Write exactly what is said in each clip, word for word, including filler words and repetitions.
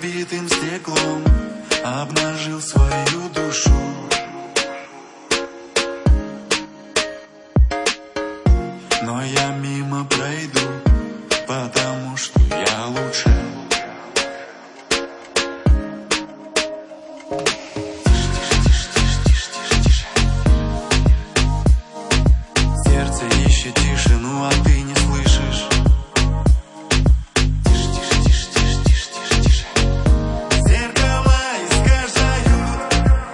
разбитым стеклом обнажил свою душу. Но я мимо пройду, потому что я лучше. Сердце ищет тишину, а ты не слышишь. Зеркала искажают.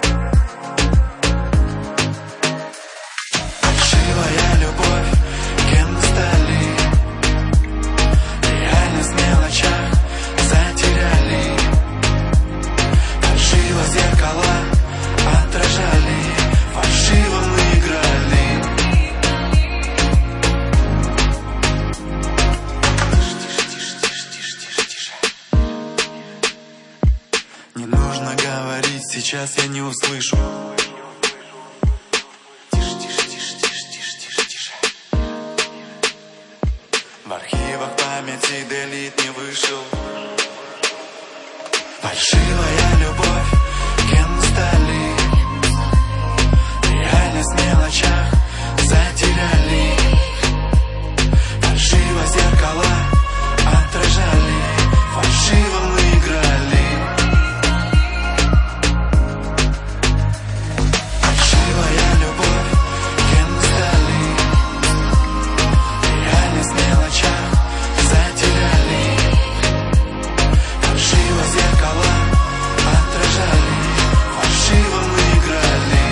Фальшивая любовь, кем мы стали. Реальность в мелочах затеряли. Фальшиво зеркала отражали. Фальшиво мы играли. Не нужно говорить, сейчас я не услышу. Тише, тише, тише, тише, тише, тише, тише. В архивах памяти делит не вышел. Фальшивая любовь, кем мы стали. Реальность в мелочах затеряли. Фальшиво зеркала отражали. Фальшиво мы играли. Фальшивая любовь, кем мы стали. Реальность в мелочах затеряли. Фальшиво зеркала отражали. Фальшиво мы играли.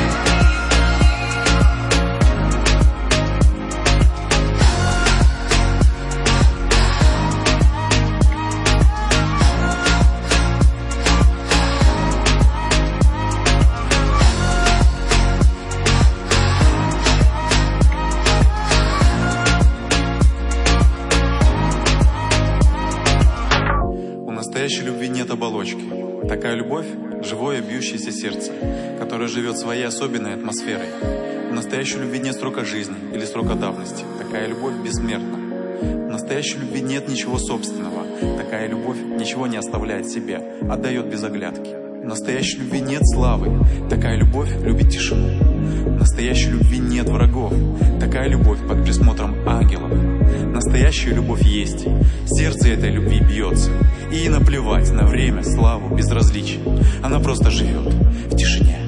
У настоящей любви нет оболочки. Такая любовь – живое бьющееся сердце, которое живет своей особенной атмосферой. У настоящей любви нет срока жизни или срока давности. Такая любовь бессмертна. В настоящей любви нет ничего собственного. Такая любовь ничего не оставляет себе, отдает без оглядки. В настоящей любви нет славы. Такая любовь любит тишину. В настоящей любви нет врагов. Такая любовь под присмотром ангелов. Настоящая любовь есть. Сердце этой любви бьется. И наплевать на время, славу, безразличие. Она просто живет в тишине.